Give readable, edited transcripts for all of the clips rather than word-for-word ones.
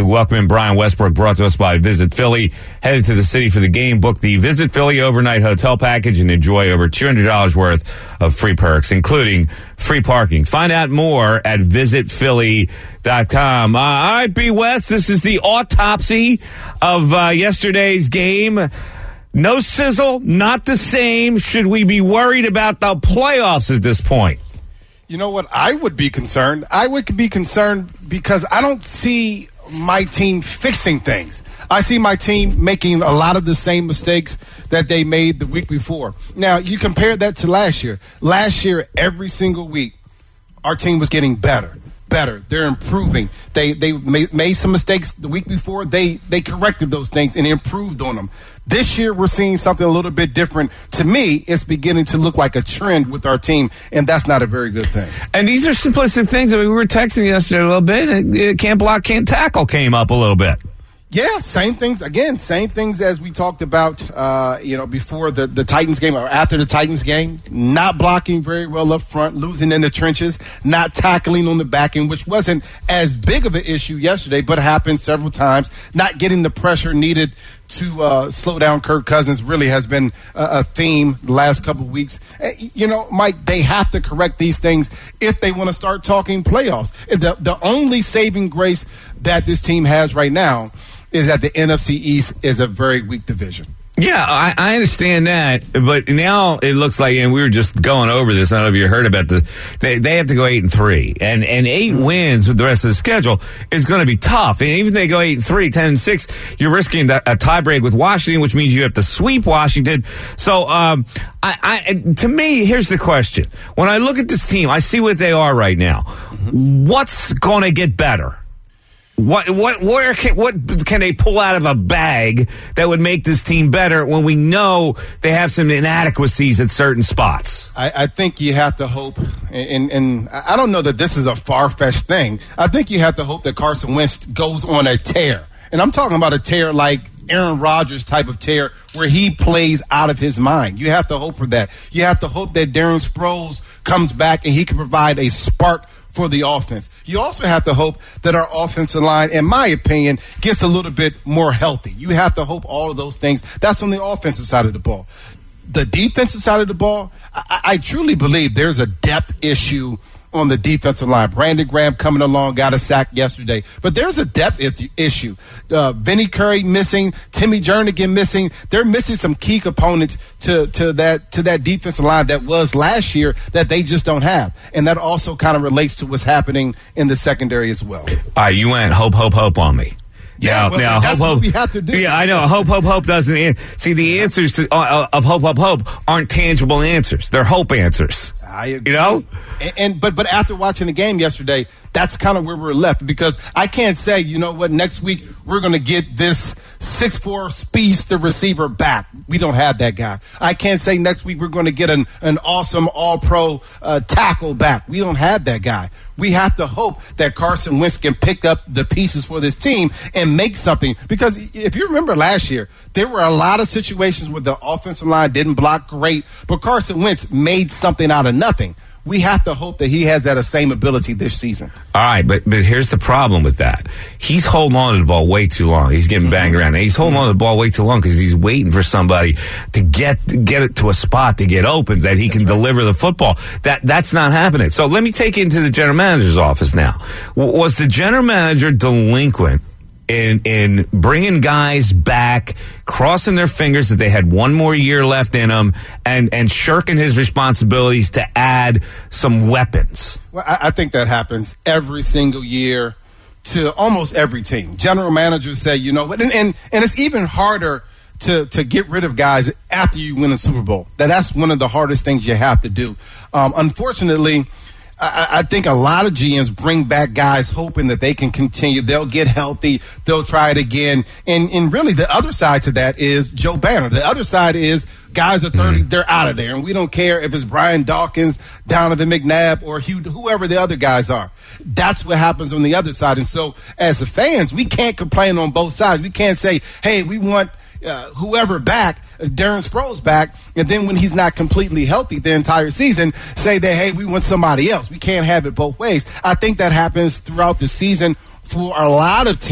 welcome in Brian Westbrook, brought to us by Visit Philly. Headed to the city for the game. Book the Visit Philly overnight hotel package and enjoy over $200 worth of free perks, including free parking. Find out more at visitphilly.com. All right, B. West, this is the autopsy of yesterday's game. No sizzle, not the same. Should we be worried about the playoffs at this point? You know what? I would be concerned. I would be concerned because I don't see my team fixing things. I see my team making a lot of the same mistakes that they made the week before. Now, you compare that to last year. Last year, every single week, our team was getting better. They're improving. They made some mistakes the week before. They corrected those things and improved on them. This year, we're seeing something a little bit different. To me, it's beginning to look like a trend with our team, and that's not a very good thing. And these are simplistic things. I mean, we were texting yesterday a little bit, and can't block, can't tackle came up a little bit. Yeah, same things. Again, same things as we talked about, before the Titans game or after the Titans game. Not blocking very well up front, losing in the trenches, not tackling on the back end, which wasn't as big of an issue yesterday, but happened several times. Not getting the pressure needed to slow down Kirk Cousins really has been a theme the last couple of weeks. Mike, they have to correct these things if they want to start talking playoffs. The only saving grace that this team has right now is that the NFC East is a very weak division. Yeah, I understand that, but now it looks like, and we were just going over this, I don't know if you heard about they have to go 8-3, and 8 wins with the rest of the schedule is going to be tough. And even if they go 8-3, 10-6, you're risking a tiebreak with Washington, which means you have to sweep Washington. So, to me, here's the question. When I look at this team, I see what they are right now. What's going to get better? What can they pull out of a bag that would make this team better when we know they have some inadequacies at certain spots? I think you have to hope, and I don't know that this is a far-fetched thing. I think you have to hope that Carson Wentz goes on a tear. And I'm talking about a tear like Aaron Rodgers type of tear where he plays out of his mind. You have to hope for that. You have to hope that Darren Sproles comes back and he can provide a spark for the offense. You also have to hope that our offensive line, in my opinion, gets a little bit more healthy. You have to hope all of those things. That's on the offensive side of the ball. The defensive side of the ball, I truly believe there's a depth issue on the defensive line. Brandon Graham coming along, got a sack yesterday. But there's a depth issue. Vinny Curry missing, Timmy Jernigan missing. They're missing some key components to that defensive line that was last year that they just don't have. And that also kind of relates to what's happening in the secondary as well. All right, you went hope on me. Yeah, well, that's what we have to do. Yeah, I know. Hope doesn't. See, the answers of hope aren't tangible answers. They're hope answers. I agree. You know? But after watching the game yesterday, that's kind of where we're left because I can't say, you know what, next week we're going to get this 6'4" speedster receiver back. We don't have that guy. I can't say next week we're going to get an awesome all-pro tackle back. We don't have that guy. We have to hope that Carson Wentz can pick up the pieces for this team and make something. Because if you remember last year, there were a lot of situations where the offensive line didn't block great, but Carson Wentz made something out of nothing. We have to hope that he has that same ability this season. All right, but here's the problem with that. He's holding on to the ball way too long. He's getting banged around. He's holding on to the ball way too long because he's waiting for somebody to get it to a spot to get open that he can deliver the football. That's not happening. So let me take you into the general manager's office now. Was the general manager delinquent in bringing guys back, crossing their fingers that they had one more year left in them, and shirking his responsibilities to add some weapons? Well, I think that happens every single year to almost every team. General managers say, you know what, and it's even harder to get rid of guys after you win a Super Bowl. That's one of the hardest things you have to do. Unfortunately, I think a lot of GMs bring back guys hoping that they can continue. They'll get healthy. They'll try it again. And really the other side to that is Joe Banner. The other side is guys are 30, they're out of there. And we don't care if it's Brian Dawkins, Donovan McNabb, or whoever the other guys are. That's what happens on the other side. And so as the fans, we can't complain on both sides. We can't say, hey, we want whoever back, Darren Sproles back, and then when he's not completely healthy the entire season, say that, hey, we want somebody else. We can't have it both ways. I think that happens throughout the season for a lot of teams.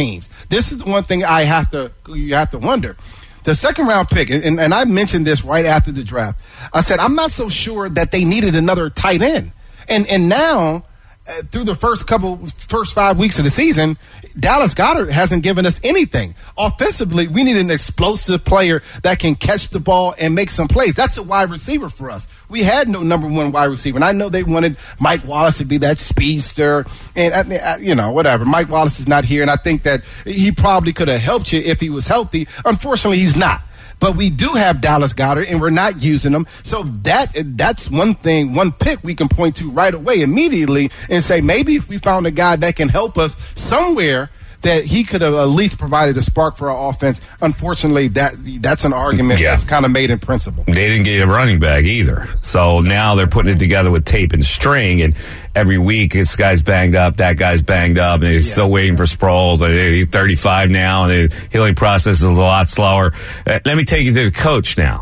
this is the one thing you have to wonder. The second round pick, and I mentioned this right after the draft. I said, I'm not so sure that they needed another tight end. And now, through the first 5 weeks of the season, Dallas Goedert hasn't given us anything. Offensively, we need an explosive player that can catch the ball and make some plays. That's a wide receiver for us. We had no number one wide receiver, and I know they wanted Mike Wallace to be that speedster, and whatever. Mike Wallace is not here, and I think that he probably could have helped you if he was healthy. Unfortunately, he's not. But we do have Dallas Goedert, and we're not using them. So that's one thing, one pick we can point to right away, immediately, and say maybe if we found a guy that can help us somewhere, that he could have at least provided a spark for our offense. Unfortunately, that's an argument that's kind of made in principle. They didn't get a running back either. So now they're putting it together with tape and string, and every week this guy's banged up, that guy's banged up, and he's still waiting for Sproles. He's 35 now, and the healing process is a lot slower. Let me take you to the coach now.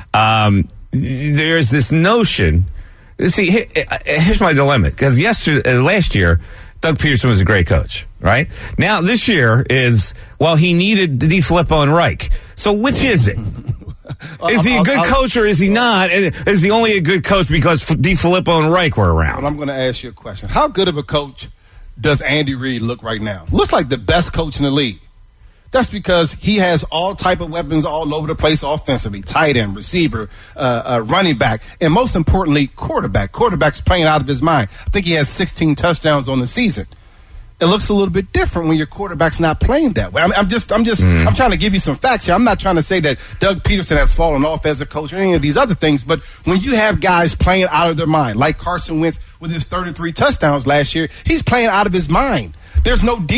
There's this notion. See, here's my dilemma, because last year, Doug Peterson was a great coach, right? Now, this year he needed DeFilippo and Reich. So which is it? Is he a good coach or is he not? Is he only a good coach because DeFilippo and Reich were around? Well, I'm going to ask you a question. How good of a coach does Andy Reid look right now? Looks like the best coach in the league. That's because he has all type of weapons all over the place offensively, tight end, receiver, running back, and most importantly, quarterback. Quarterback's playing out of his mind. I think he has 16 touchdowns on the season. It looks a little bit different when your quarterback's not playing that way. I'm trying to give you some facts here. I'm not trying to say that Doug Peterson has fallen off as a coach or any of these other things, but when you have guys playing out of their mind, like Carson Wentz with his 33 touchdowns last year, he's playing out of his mind. There's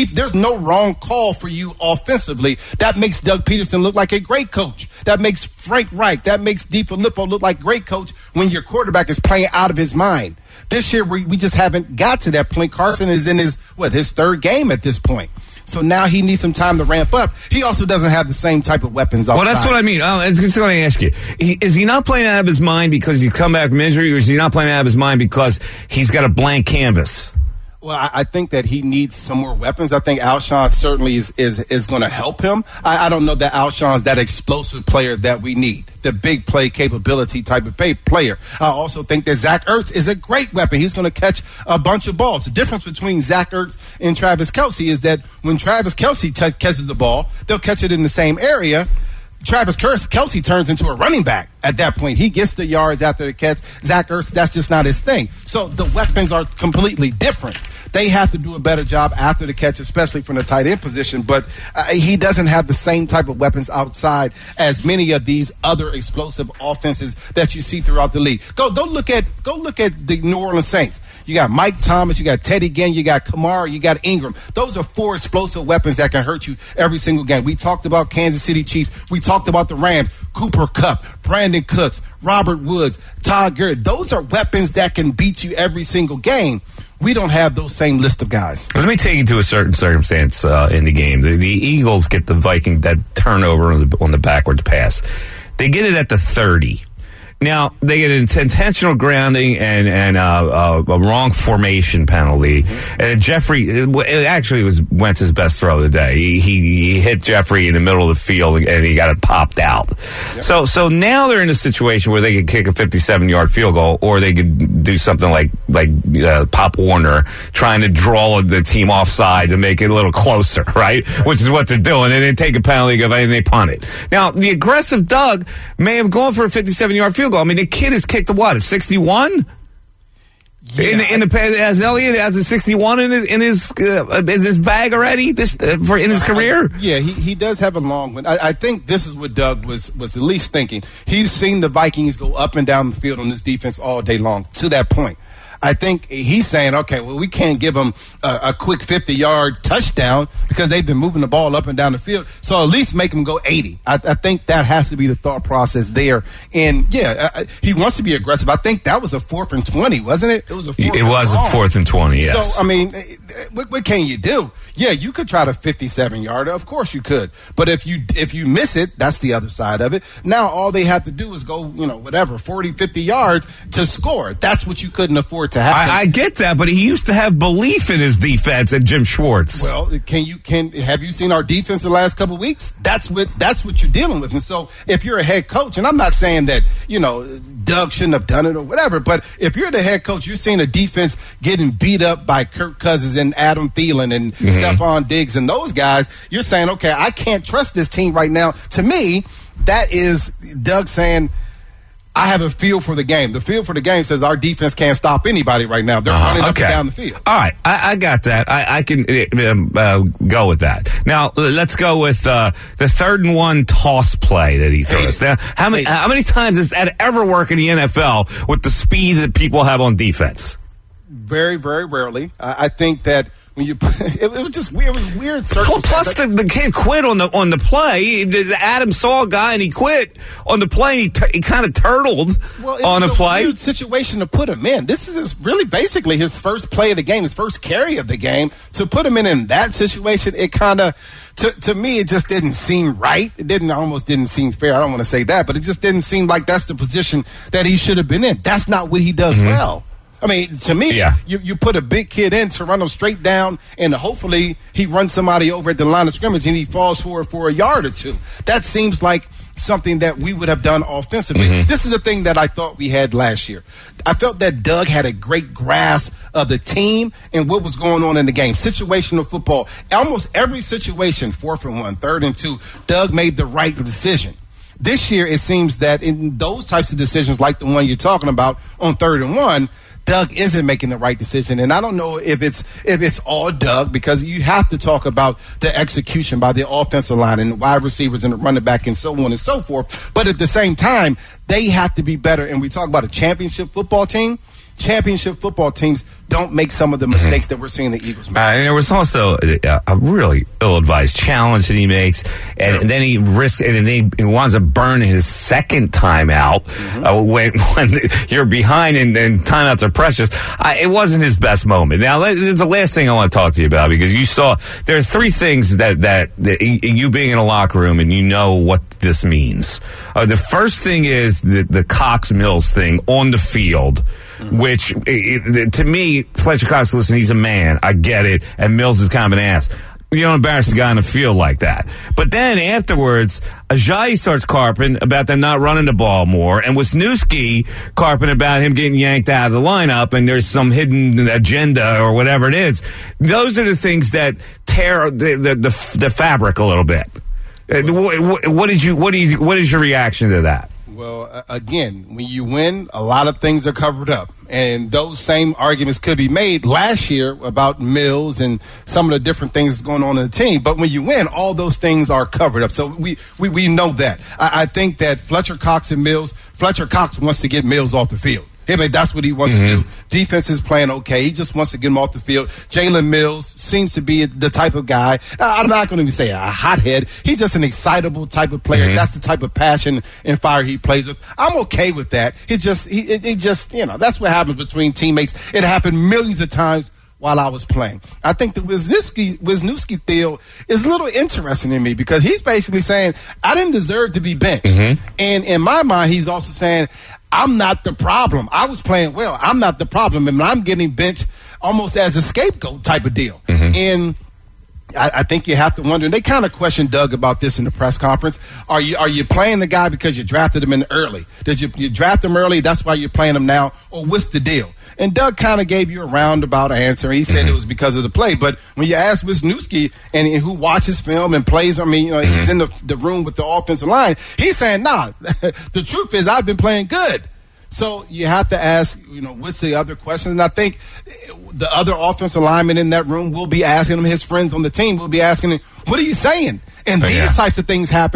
no wrong call for you offensively. That makes Doug Peterson look like a great coach. That makes Frank Reich, that makes DeFilippo look like a great coach when your quarterback is playing out of his mind. This year, we just haven't got to that point. Carson is in his third game at this point. So now he needs some time to ramp up. He also doesn't have the same type of weapons outside. Well, that's what I mean. I was going to ask you. Is he not playing out of his mind because he's come back from injury, or is he not playing out of his mind because he's got a blank canvas? Well, I think that he needs some more weapons. I think Alshon certainly is going to help him. I don't know that Alshon's that explosive player that we need, the big play capability type of player. I also think that Zach Ertz is a great weapon. He's going to catch a bunch of balls. The difference between Zach Ertz and Travis Kelce is that when Travis Kelce catches the ball, they'll catch it in the same area. Travis Kelce turns into a running back at that point. He gets the yards after the catch. Zach Ertz, that's just not his thing. So the weapons are completely different. They have to do a better job after the catch, especially from the tight end position. But he doesn't have the same type of weapons outside as many of these other explosive offenses that you see throughout the league. Go look at the New Orleans Saints. You got Mike Thomas, you got Teddy Ginn, you got Kamara, you got Ingram. Those are four explosive weapons that can hurt you every single game. We talked about Kansas City Chiefs. We talked about the Rams, Cooper Kupp, Brandon Cooks, Robert Woods, Todd Gurley. Those are weapons that can beat you every single game. We don't have those same list of guys. Let me take you to a certain circumstance in the game. The Eagles get the Viking that turnover on the backwards pass. They get it at the 30. Now, they get an intentional grounding and a wrong formation penalty. And Jeffrey, it actually was Wentz's best throw of the day. He hit Jeffrey in the middle of the field and he got it popped out. Yep. So now they're in a situation where they could kick a 57-yard field goal, or they could do something like Pop Warner trying to draw the team offside to make it a little closer, right? Which is what they're doing. And they take a penalty and they punt it. Now, the aggressive Doug may have gone for a 57-yard field goal. I mean, the kid has kicked a 61? Yeah. Has Elliott has a 61 in his bag already in his career? Yeah, he does have a long one. I think this is what Doug was at least thinking. He's seen the Vikings go up and down the field on this defense all day long to that point. I think he's saying, okay, well, we can't give them a quick 50-yard touchdown because they've been moving the ball up and down the field. So at least make them go 80. I think that has to be the thought process there. And, he wants to be aggressive. I think that was a 4th and 20, wasn't it? It was a 4th and 20, yes. So, I mean, what can you do? Yeah, you could try to 57-yarder. Of course you could. But if you miss it, that's the other side of it. Now all they have to do is go, 40, 50 yards to score. That's what you couldn't afford to happen. I get that, but he used to have belief in his defense and Jim Schwartz. Well, have you seen our defense the last couple of weeks? That's what you're dealing with. And so if you're a head coach, and I'm not saying that, Doug shouldn't have done it or whatever, but if you're the head coach, you're seeing a defense getting beat up by Kirk Cousins and Adam Thielen and Stephon Diggs and those guys, you're saying, okay, I can't trust this team right now. To me, that is Doug saying, I have a feel for the game. The feel for the game says our defense can't stop anybody right now. They're running up and down the field. All right, I got that. I can go with that. Now, let's go with the 3rd and 1 toss play that he throws. Now, how many times does that ever work in the NFL with the speed that people have on defense? Very, very rarely. I think that when you it was just weird. It was weird circumstances. Plus, the kid quit on the play. Adam saw a guy and he quit on the play. And he kind of turtled on a play. Weird situation to put him in. This is really basically his first play of the game, his first carry of the game. To put him in that situation, it kind of to me it just didn't seem right. It almost didn't seem fair. I don't want to say that, but it just didn't seem like that's the position that he should have been in. That's not what he does well. I mean, to me, you put a big kid in to run him straight down, and hopefully he runs somebody over at the line of scrimmage and he falls for a yard or two. That seems like something that we would have done offensively. This is the thing that I thought we had last year. I felt that Doug had a great grasp of the team and what was going on in the game. Situational football. Almost every situation, 4th and 1, 3rd and 2, Doug made the right decision. This year, it seems that in those types of decisions, like the one you're talking about on 3rd and 1, Doug isn't making the right decision, and I don't know if it's all Doug, because you have to talk about the execution by the offensive line and the wide receivers and the running back and so on and so forth. But at the same time, they have to be better. And we talk about a championship football team. Championship football teams don't make some of the mistakes that we're seeing the Eagles make. And there was also a really ill-advised challenge that he makes, and then he risks, and then he winds up burning his second timeout when you're behind and timeouts are precious. It wasn't his best moment. Now, this is the last thing I want to talk to you about, because you saw there are 3 things that you being in a locker room and you know what this means. The first thing is the Cox Mills thing on the field. Which, to me, Fletcher Cox, listen, he's a man. I get it. And Mills is kind of an ass. You don't embarrass the guy on the field like that. But then afterwards, Ajayi starts carping about them not running the ball more, and Wisniewski carping about him getting yanked out of the lineup, and there's some hidden agenda or whatever it is. Those are the things that tear the fabric a little bit. What is your reaction to that? Well, again, when you win, a lot of things are covered up. And those same arguments could be made last year about Mills and some of the different things going on in the team. But when you win, all those things are covered up. So we know that. I think that Fletcher Cox wants to get Mills off the field. I mean, that's what he wants to do. Defense is playing okay. He just wants to get him off the field. Jalen Mills seems to be the type of guy. I'm not going to say a hothead. He's just an excitable type of player. That's the type of passion and fire he plays with. I'm okay with that. He just, that's what happens between teammates. It happened millions of times while I was playing. I think the Wisniewski deal is a little interesting to me, because he's basically saying, I didn't deserve to be benched. And in my mind, he's also saying, I'm not the problem. I was playing well. I'm not the problem. And I'm getting benched almost as a scapegoat type of deal. And I think you have to wonder, and they kind of questioned Doug about this in the press conference. Are you playing the guy because you drafted him in early? Did you draft him early, that's why you're playing him now? Or what's the deal? And Doug kind of gave you a roundabout answer. He said it was because of the play. But when you ask Wisniewski and who watches film and plays, he's in the room with the offensive line, he's saying, nah, the truth is I've been playing good. So you have to ask, what's the other questions? And I think the other offensive linemen in that room will be asking him, his friends on the team will be asking him, what are you saying? And these types of things happen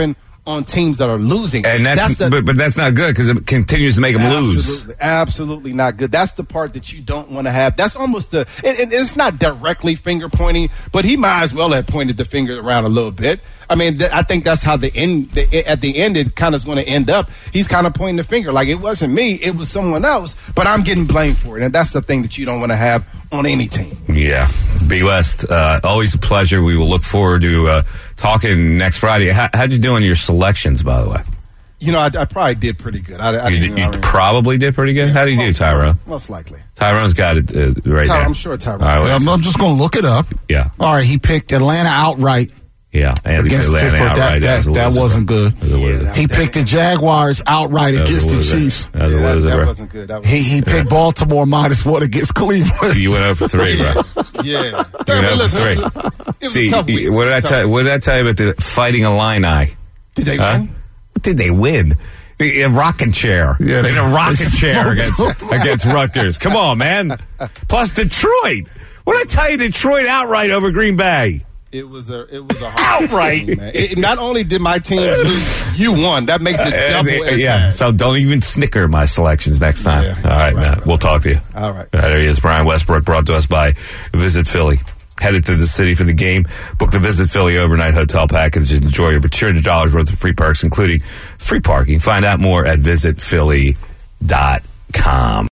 on teams that are losing. And but that's not good because it continues to make them lose. Absolutely not good. That's the part that you don't want to have. That's almost and it's not directly finger pointing, but he might as well have pointed the finger around a little bit. I mean, I think that's how at the end it kind of is going to end up. He's kind of pointing the finger like it wasn't me, it was someone else, but I'm getting blamed for it. And that's the thing that you don't want to have on any team. Yeah. B. West, always a pleasure. We will look forward to talking next Friday. How'd you do on your selections, by the way? You know, I probably did pretty good. You probably did pretty good? Yeah, how do you do, Tyrone? Most likely. Tyrone's got it right there. I'm sure Tyrone. Right, I'm just going to look it up. Yeah. All right, he picked Atlanta outright. Yeah, and against Atlanta outright. That wasn't good. He picked the Jaguars outright against the Chiefs. That wasn't good. He picked Baltimore -1 against Cleveland. You went over 3, bro. Yeah. You went over 3. It was a tough week. What did I tell you about the Fighting Illini? Did they win? What did they win? A rocking chair. Yeah, in a rocking chair against Rutgers. Come on, man. Plus Detroit. What did I tell you? Detroit outright over Green Bay. It was a hard outright. Game, man. Not only did my team lose, you won. That makes it double as bad. So don't even snicker my selections next time. Yeah. All right, man. We'll talk to you. All right. There he is, Brian Westbrook, brought to us by Visit Philly. Headed to the city for the game. Book the Visit Philly overnight hotel package and enjoy over $200 worth of free perks, including free parking. Find out more at visitphilly.com.